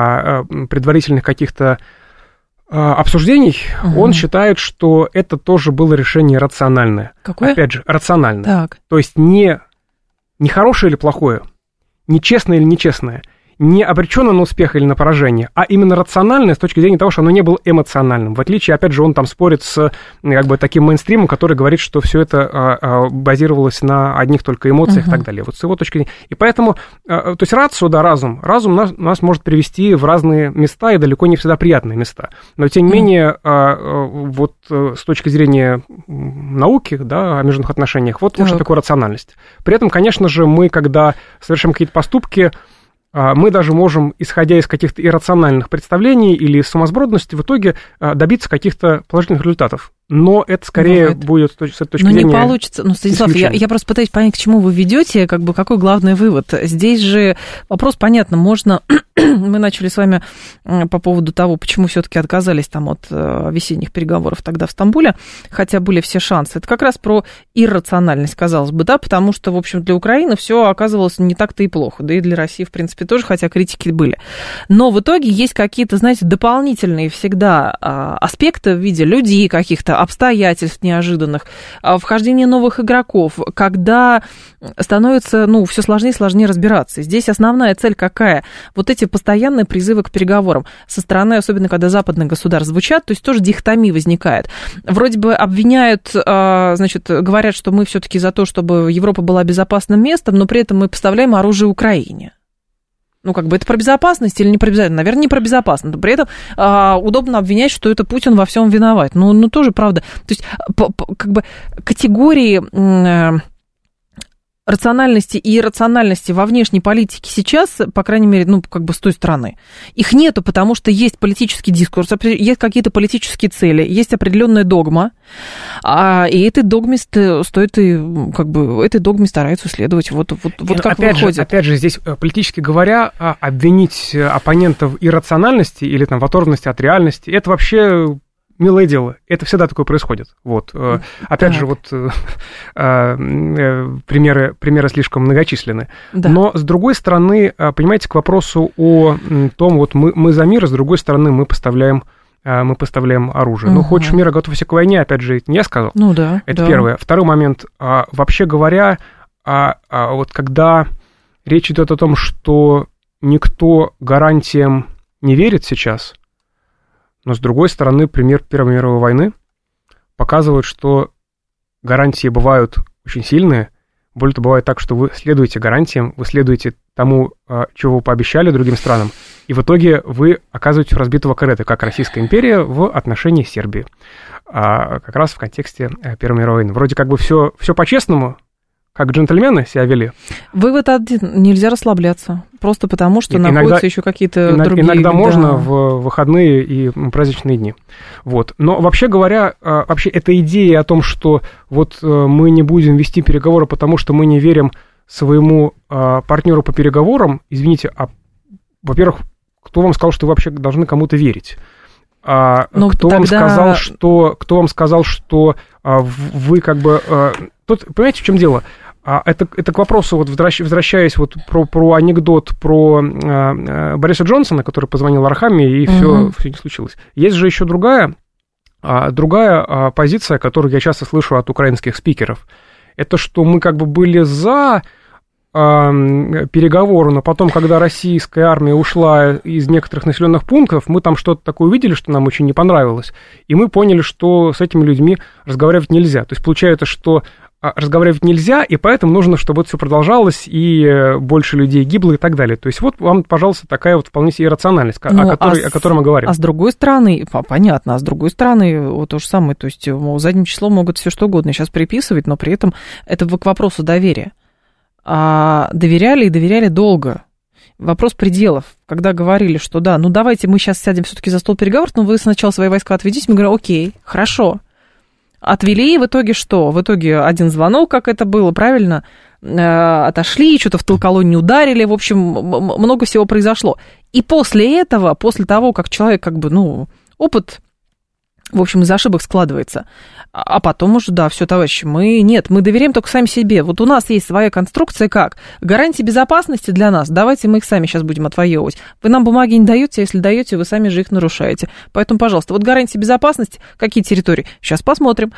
обсуждений, он считает, что это тоже было решение рациональное. Какое? Опять же, рациональное. Так. То есть не хорошее или плохое, не честное или нечестное, не обречено на успех или на поражение, а именно рациональное с точки зрения того, что оно не было эмоциональным. В отличие, опять же, он там спорит с таким мейнстримом, который говорит, что все это базировалось на одних только эмоциях и так далее. Вот с его точки зрения. И поэтому, то есть разум нас может привести в разные места и далеко не всегда приятные места. Но, тем не менее, вот с точки зрения науки, да, о международных отношениях, вот что такое рациональность. При этом, конечно же, мы, когда совершаем какие-то поступки, мы даже можем, исходя из каких-то иррациональных представлений или сумасбродности, в итоге добиться каких-то положительных результатов. Но это скорее будет с этой точки зрения. Но не получится. Станислав, я просто пытаюсь понять, к чему вы ведете, какой главный вывод. Здесь же вопрос, понятно, можно... Мы начали с вами по поводу того, почему все-таки отказались там от весенних переговоров тогда в Стамбуле, хотя были все шансы. Это как раз про иррациональность, казалось бы, да, потому что, в общем, для Украины все оказывалось не так-то и плохо, да и для России, в принципе, тоже, хотя критики были. Но в итоге есть какие-то, знаете, дополнительные всегда аспекты в виде людей каких-то, обстоятельств неожиданных, вхождения новых игроков, когда становится, все сложнее и сложнее разбираться. Здесь основная цель какая? Вот эти постоянные призывы к переговорам со стороны, особенно когда западных государств звучат, то есть тоже дихотомия возникает. Вроде бы обвиняют, говорят, что мы все-таки за то, чтобы Европа была безопасным местом, но при этом мы поставляем оружие Украине. Это про безопасность или не про безопасность? Наверное, не про безопасность. Но при этом удобно обвинять, что это Путин во всем виноват. Тоже правда. То есть, категории рациональности и иррациональности во внешней политике сейчас, по крайней мере, с той стороны, их нету, потому что есть политический дискурс, есть какие-то политические цели, есть определенная догма, и этой догме этой догме стараются следовать. Вот как выходит. Опять же, здесь, политически говоря, обвинить оппонентов в иррациональности или в оторванности от реальности, это вообще милое дело, это всегда такое происходит. Вот. Опять же, вот примеры слишком многочисленны. Да. Но, с другой стороны, понимаете, к вопросу о том, вот мы за мир, а с другой стороны, мы поставляем оружие. Ну, хочешь мира, готовься к войне, опять же, это не я сказал. Ну да. Это первое. Второй момент. Вообще говоря, вот когда речь идет о том, что никто гарантиям не верит сейчас, но, с другой стороны, пример Первой мировой войны показывает, что гарантии бывают очень сильные. Более того, бывает так, что вы следуете гарантиям, вы следуете тому, чего вы пообещали другим странам, и в итоге вы оказываетесь у разбитого корыта, как Российская империя в отношении Сербии, как раз в контексте Первой мировой войны. Вроде как бы все по-честному, как джентльмены себя вели. Вывод один: нельзя расслабляться, просто потому что находятся еще какие-то другие... Иногда можно в выходные и праздничные дни. Вот. Но вообще говоря, вообще эта идея о том, что вот мы не будем вести переговоры, потому что мы не верим своему партнеру по переговорам, извините, во-первых, кто вам сказал, что вы вообще должны кому-то верить? Кто вам сказал, что вы как бы... Тут, понимаете, в чем дело? Это к вопросу, вот возвращаясь вот про анекдот про Бориса Джонсона, который позвонил Архаме, и все не случилось. Есть же еще другая позиция, которую я часто слышу от украинских спикеров. Это что мы как бы были за переговоры, но потом, когда российская армия ушла из некоторых населенных пунктов, мы там что-то такое увидели, что нам очень не понравилось, и мы поняли, что с этими людьми разговаривать нельзя. То есть получается, что разговаривать нельзя, и поэтому нужно, чтобы это все продолжалось, и больше людей гибло и так далее. То есть вот вам, пожалуйста, такая вот вполне себе иррациональность, о которой мы говорим. А с другой стороны, понятно, а с другой стороны, вот то же самое, то есть задним числом могут все что угодно сейчас приписывать, но при этом это к вопросу доверия. Доверяли и доверяли долго. Вопрос пределов. Когда говорили, что да, ну давайте мы сейчас сядем все-таки за стол переговоров, но вы сначала свои войска отведите, мы говорим, окей, хорошо. Отвели, и в итоге что? В итоге один звонок, как это было, правильно? Отошли, что-то в тыл-колонне ударили, в общем, много всего произошло. И после этого, после того, как человек как бы, опыт, в общем, из ошибок складывается. А потом уже, да, все, товарищи, мы доверяем только сами себе. Вот у нас есть своя конструкция как? Гарантии безопасности для нас, давайте мы их сами сейчас будем отвоевывать. Вы нам бумаги не даете, а если даете, вы сами же их нарушаете. Поэтому, пожалуйста, вот гарантии безопасности, какие территории? Сейчас посмотрим,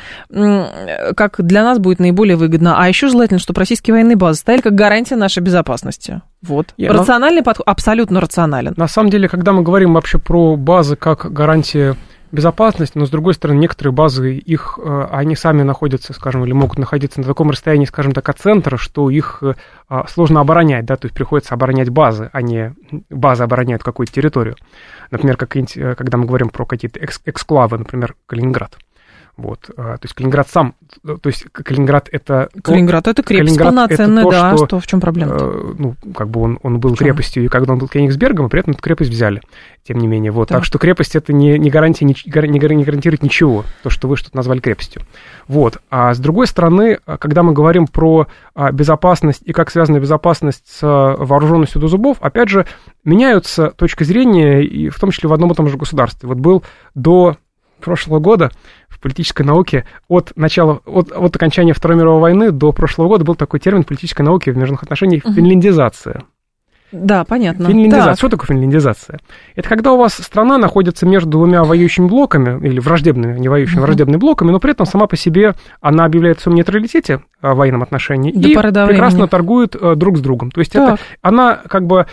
как для нас будет наиболее выгодно. А еще желательно, чтобы российские военные базы стояли как гарантия нашей безопасности. Вот. Рациональный подход, абсолютно рационален. На самом деле, когда мы говорим вообще про базы как гарантия безопасность, но, с другой стороны, некоторые базы, они сами находятся, скажем, или могут находиться на таком расстоянии, скажем так, от центра, что их сложно оборонять, да, то есть приходится оборонять базы, а не базы обороняют какую-то территорию. Например, когда мы говорим про какие-то эксклавы, например, Калининград. Вот, то есть Калининград сам, то есть Калининград это... Калининград это крепость полноценная, да, что в чем проблема-то? Как бы он был крепостью, и когда он был Кенигсбергом, и при этом эту крепость взяли, тем не менее, вот. Так что крепость это не гарантия, не гарантирует ничего, то, что вы что-то назвали крепостью. Вот, а с другой стороны, когда мы говорим про безопасность и как связана безопасность с вооруженностью до зубов, опять же, меняются точки зрения, и в том числе в одном и том же государстве. Вот был до прошлого года в политической науке от окончания Второй мировой войны до прошлого года был такой термин в политической науке в международных отношениях финляндизация. Да, понятно. Финляндизация. Что такое финляндизация? Это когда у вас страна находится между двумя воюющими блоками, или враждебными, не воюющими, враждебными блоками, но при этом сама по себе она объявляет о своем нейтралитете в военном отношении и прекрасно торгует друг с другом. То есть она как бы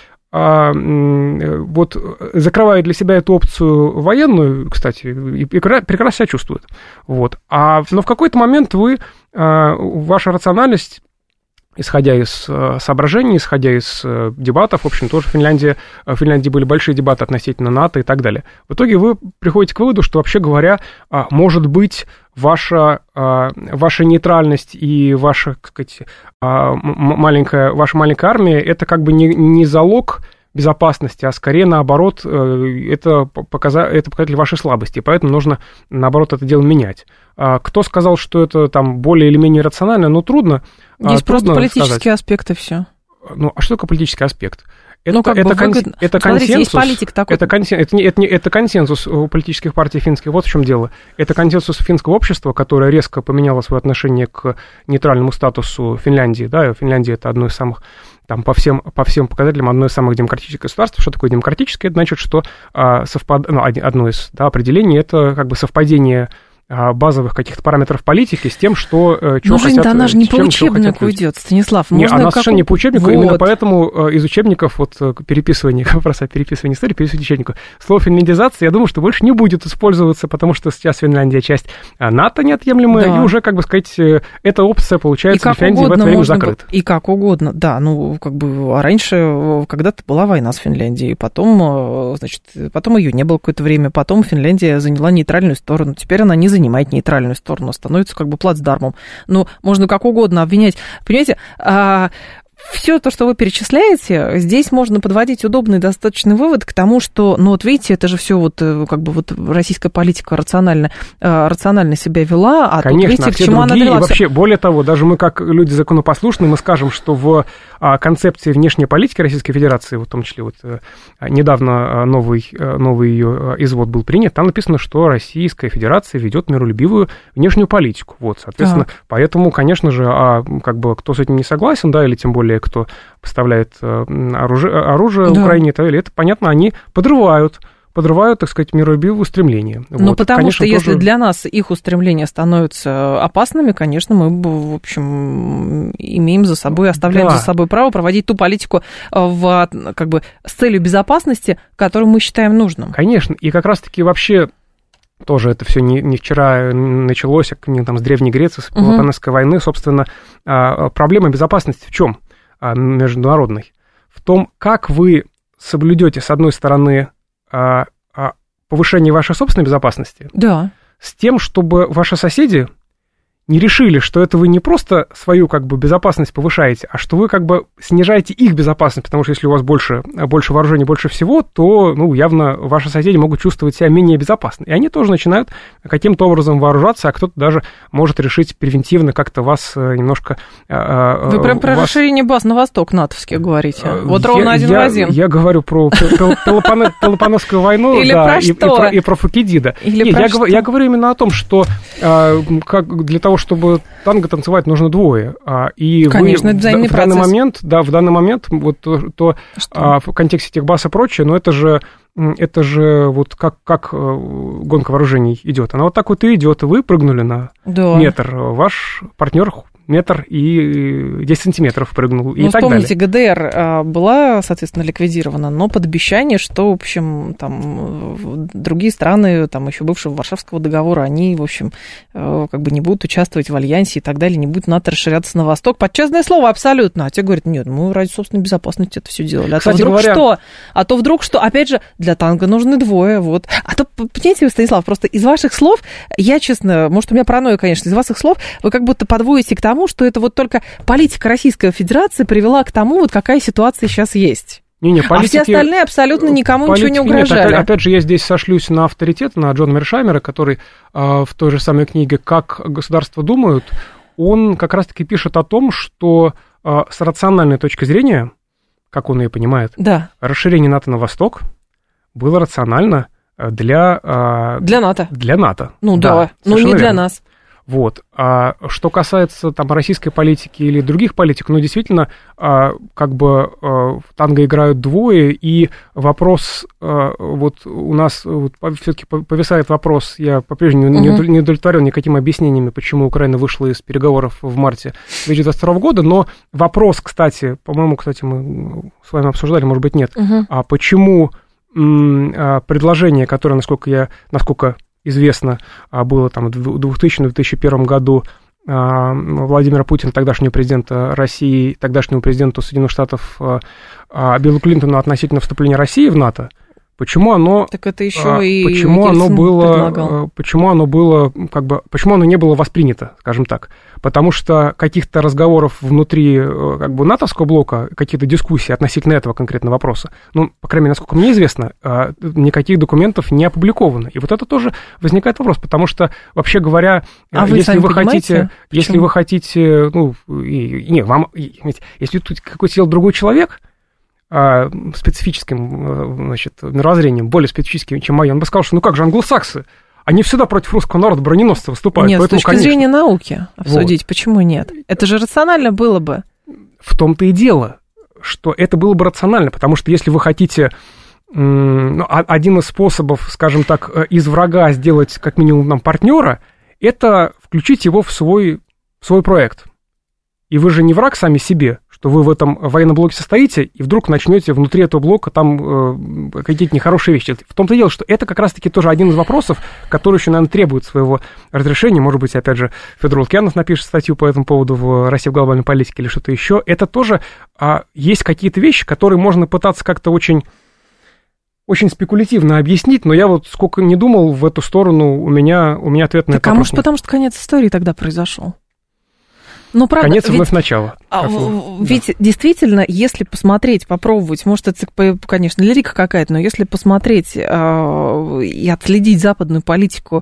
вот закрывает для себя эту опцию военную, кстати, и прекрасно себя чувствует. Вот. Но в какой-то момент ваша рациональность, исходя из соображений, исходя из дебатов, в общем, тоже в Финляндии были большие дебаты относительно НАТО и так далее. В итоге вы приходите к выводу, что, вообще говоря, может быть, ваша нейтральность и ваша маленькая армия, это как бы не залог безопасности, а скорее наоборот, это показатель вашей слабости, поэтому нужно, наоборот, это дело менять. Кто сказал, что это там более или менее рационально, трудно. Есть просто политические аспекты, все. А что такое политический аспект? Это консенсус. Политик такой. Это консенсус у политических партий финских. Вот в чем дело. Это консенсус финского общества, которое резко поменяло свое отношение к нейтральному статусу Финляндии. Да, Финляндия — это одно из самых, там, по всем показателям, одно из самых демократических государств. Что такое демократическое? Это значит, что одно из определений — это как бы совпадение базовых каких-то параметров политики с тем, что жизнь-то она же не по учебнику идет, Станислав. Нет, она совершенно не по учебнику, вот. Именно поэтому из учебников, переписывание истории, переписывание учебников, слово финляндизация, я думаю, что больше не будет использоваться, потому что сейчас Финляндия часть НАТО неотъемлемая, да. И уже, как бы сказать, эта опция, получается, в Финляндии в это время закрыта. И как угодно, да, раньше когда-то была война с Финляндией, потом ее не было какое-то время, потом Финляндия заняла нейтральную сторону, теперь она не занимает нейтральную сторону, становится как бы плацдармом. Можно как угодно обвинять. Понимаете, все то, что вы перечисляете, здесь можно подводить удобный достаточный вывод к тому, что, видите, это же все российская политика рационально себя вела, а конечно, тут, видите, к чему она довела. И вообще, более того, даже мы, как люди законопослушные, мы скажем, что в концепции внешней политики Российской Федерации, в том числе недавно новый ее извод был принят, там написано, что Российская Федерация ведет миролюбивую внешнюю политику. Соответственно, поэтому, конечно же, кто с этим не согласен, да, или тем более кто поставляет оружие Украине, это понятно, они подрывают, так сказать, миролюбивые устремления. Потому конечно, что если для нас их устремления становятся опасными, конечно, мы, в общем, оставляем за собой право проводить ту политику с целью безопасности, которую мы считаем нужным. Конечно, и как раз-таки вообще тоже это все не вчера началось, с Древней Греции, с Пелопоннесской войны. Собственно, проблема безопасности в чем? Международной. В том, как вы соблюдете, с одной стороны, повышение вашей собственной безопасности, да, с тем, чтобы ваши соседи не решили, что это вы не просто свою безопасность повышаете, а что вы снижаете их безопасность, потому что если у вас больше вооружений, больше всего, то явно ваши соседи могут чувствовать себя менее безопасно. И они тоже начинают каким-то образом вооружаться, а кто-то даже может решить превентивно как-то вас немножко... Вы прям про расширение баз на восток натовских говорите. Ровно один в один. Я говорю про Пелопоннесскую войну и про Фукидида. Я говорю именно о том, что для того, чтобы танго танцевать, нужно двое. И конечно, это взаимный процесс. В данный момент, в контексте тех баз и прочее, но это же как гонка вооружений идет. Она так и идет, и вы прыгнули на метр. Ваш партнер метр и 10 сантиметров прыгнул, и так далее. Вспомните, ГДР была, соответственно, ликвидирована, но под обещание, что, в общем, другие страны, еще бывшего Варшавского договора, они, в общем, не будут участвовать в альянсе и так далее, не будет НАТО расширяться на восток. Под честное слово, абсолютно. А те говорят, нет, мы ради собственной безопасности это все делали. А то вдруг что? Опять же, для танго нужны двое, А то, понимаете, Станислав, просто из ваших слов, я, честно, может, у меня паранойя, конечно, из ваших слов, вы как будто подводите к тому, что это только политика Российской Федерации привела к тому, какая ситуация сейчас есть. А все остальные абсолютно никому ничего не угрожали. Нет, опять же, я здесь сошлюсь на авторитет, на Джона Мершаймера, который в той же самой книге «Как государства думают», он как раз-таки пишет о том, что с рациональной точки зрения, как он ее понимает, расширение НАТО на восток было рационально для НАТО. Для НАТО. Не для нас. А что касается российской политики или других политик, действительно, танго играют двое, и вопрос, у нас все-таки повисает вопрос, я по-прежнему не удовлетворен никакими объяснениями, почему Украина вышла из переговоров в марте 2022 года, но вопрос, кстати, мы с вами обсуждали, может быть, нет, а почему предложение, которое, насколько известно, было в 2000-2001 году Владимира Путина, тогдашнего президента России, тогдашнему президенту Соединенных Штатов Биллу Клинтону относительно вступления России в НАТО, почему оно не было воспринято, скажем так? Потому что каких-то разговоров внутри натовского блока, какие-то дискуссии относительно этого конкретного вопроса, по крайней мере, насколько мне известно, никаких документов не опубликовано. И это тоже возникает вопрос, потому что, вообще говоря, если вы хотите, если тут какой-то сидел другой человек, специфическим, значит, мировоззрением, более специфическим, чем мое, он бы сказал, что ну как же англосаксы, они всегда против русского народа броненосца выступают. Нет, поэтому, с точки зрения науки обсудить, почему нет? Это же рационально было бы. В том-то и дело, что это было бы рационально, потому что если вы хотите... один из способов, скажем так, из врага сделать как минимум нам партнера, это включить его в свой проект. И вы же не враг сами себе, что вы в этом военном блоке состоите, и вдруг начнете внутри этого блока там какие-то нехорошие вещи. В том-то и дело, что это как раз-таки тоже один из вопросов, который еще, наверное, требует своего разрешения. Может быть, опять же, Федор Лукьянов напишет статью по этому поводу в «Россия в глобальной политике» или что-то еще. Это тоже есть какие-то вещи, которые можно пытаться как-то очень спекулятивно объяснить, но я вот сколько не думал в эту сторону, у меня ответ на это вопрос. А может, потому что конец истории тогда произошел? Ну, правда, конец и вновь начало. Ведь действительно, если посмотреть, попробовать, может, это, конечно, лирика какая-то, но если посмотреть и отследить западную политику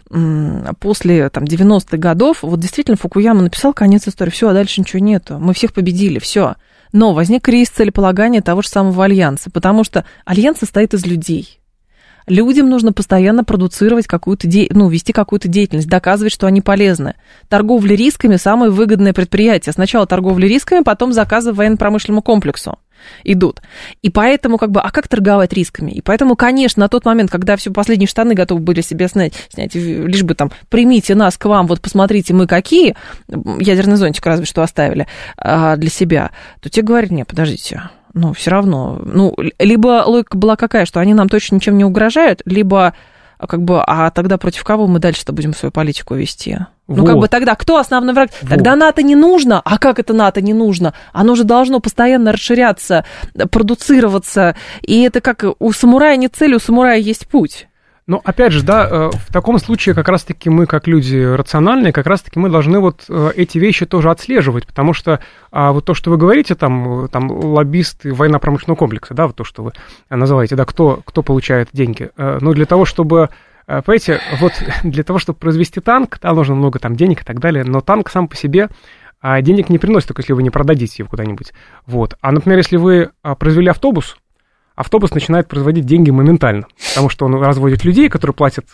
после 90-х годов, вот действительно Фукуяма написал конец истории, все, а дальше ничего нету, мы всех победили, все. Но возник кризис целеполагания того же самого альянса, потому что альянс состоит из людей. Людям нужно постоянно продуцировать вести какую-то деятельность, доказывать, что они полезны. Торговля рисками – самое выгодное предприятие. Сначала торговля рисками, потом заказы военно-промышленному комплексу идут. И поэтому, как торговать рисками? И поэтому, конечно, на тот момент, когда все последние штаны готовы были себе снять, лишь бы примите нас к вам, вот посмотрите, мы какие, ядерный зонтик разве что оставили для себя, то те говорят, нет, подождите, все равно, либо логика была какая, что они нам точно ничем не угрожают, либо а тогда против кого мы дальше-то будем свою политику вести? Вот. Тогда кто основной враг? Вот. Тогда НАТО не нужно. А как это НАТО не нужно? Оно же должно постоянно расширяться, продуцироваться. И это как у самурая не цель, у самурая есть путь. Но, опять же, да, в таком случае как раз-таки мы, как люди рациональные, как раз-таки мы должны вот эти вещи тоже отслеживать, потому что вот то, что вы говорите, там лоббисты военно-промышленного комплекса, да, вот то, что вы называете, да, кто получает деньги, но для того, чтобы, понимаете, вот для того, чтобы произвести танк, там нужно много денег и так далее, но танк сам по себе денег не приносит, только если вы не продадите его куда-нибудь, вот. А, например, если вы произвели автобус начинает производить деньги моментально, потому что он разводит людей, которые платят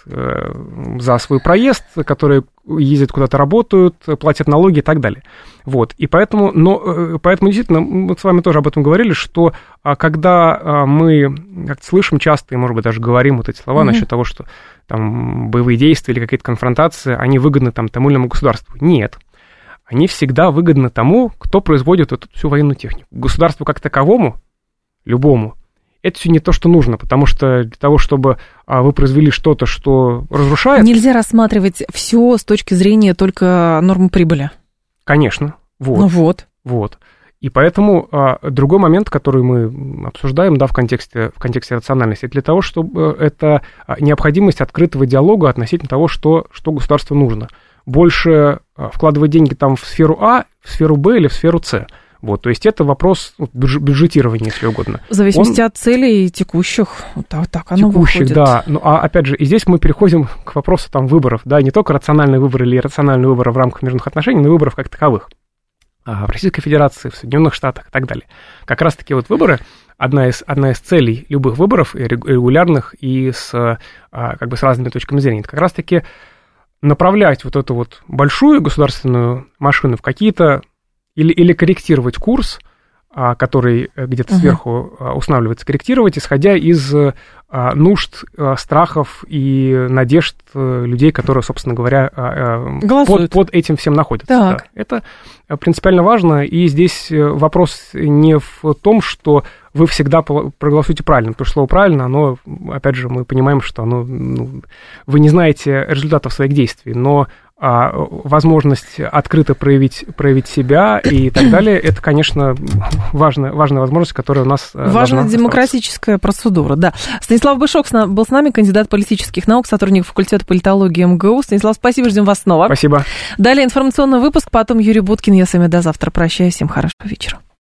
за свой проезд, которые ездят куда-то, работают, платят налоги и так далее. Вот. И поэтому действительно, мы с вами тоже об этом говорили, что когда мы как-то слышим часто, и, может быть, даже говорим вот эти слова насчет того, что там боевые действия или какие-то конфронтации, они выгодны тому или иному государству. Нет. Они всегда выгодны тому, кто производит эту всю военную технику. Государству как таковому, любому, это все не то, что нужно, потому что для того, чтобы вы произвели что-то, что разрушает... Нельзя рассматривать все с точки зрения только нормы прибыли. Конечно. Вот. Ну вот. Вот. И поэтому другой момент, который мы обсуждаем, да, в контексте рациональности, это для того, чтобы это необходимость открытого диалога относительно того, что государству нужно. Больше вкладывать деньги там в сферу А, в сферу Б или в сферу С. Вот, то есть это вопрос бюджетирования, если угодно. В зависимости от целей текущих, так оно выходит. Да, ну а опять же, и здесь мы переходим к вопросу выборов, да, не только рациональные выборы или иррациональные выборы в рамках международных отношений, но и выборов как таковых. В Российской Федерации, в Соединенных Штатах и так далее. Как раз-таки вот выборы, одна из целей любых выборов, и регулярных, и с разными точками зрения, это как раз-таки направлять вот эту вот большую государственную машину в какие-то или корректировать курс, который где-то сверху устанавливается, корректировать, исходя из нужд, страхов и надежд людей, которые, собственно говоря, под этим всем находятся. Да. Это принципиально важно, и здесь вопрос не в том, что вы всегда проголосуете правильно, потому что слово «правильно», оно, опять же, мы понимаем, что вы не знаете результатов своих действий, но возможность открыто проявить себя и так далее, это, конечно, важная возможность, которая у нас важная демократическая процедура, да. Станислав Бышок был с нами, кандидат политических наук, сотрудник факультета политологии МГУ. Станислав, спасибо, ждем вас снова. Спасибо. Далее информационный выпуск, потом Юрий Буткин. Я с вами до завтра прощаюсь. Всем хорошего вечера.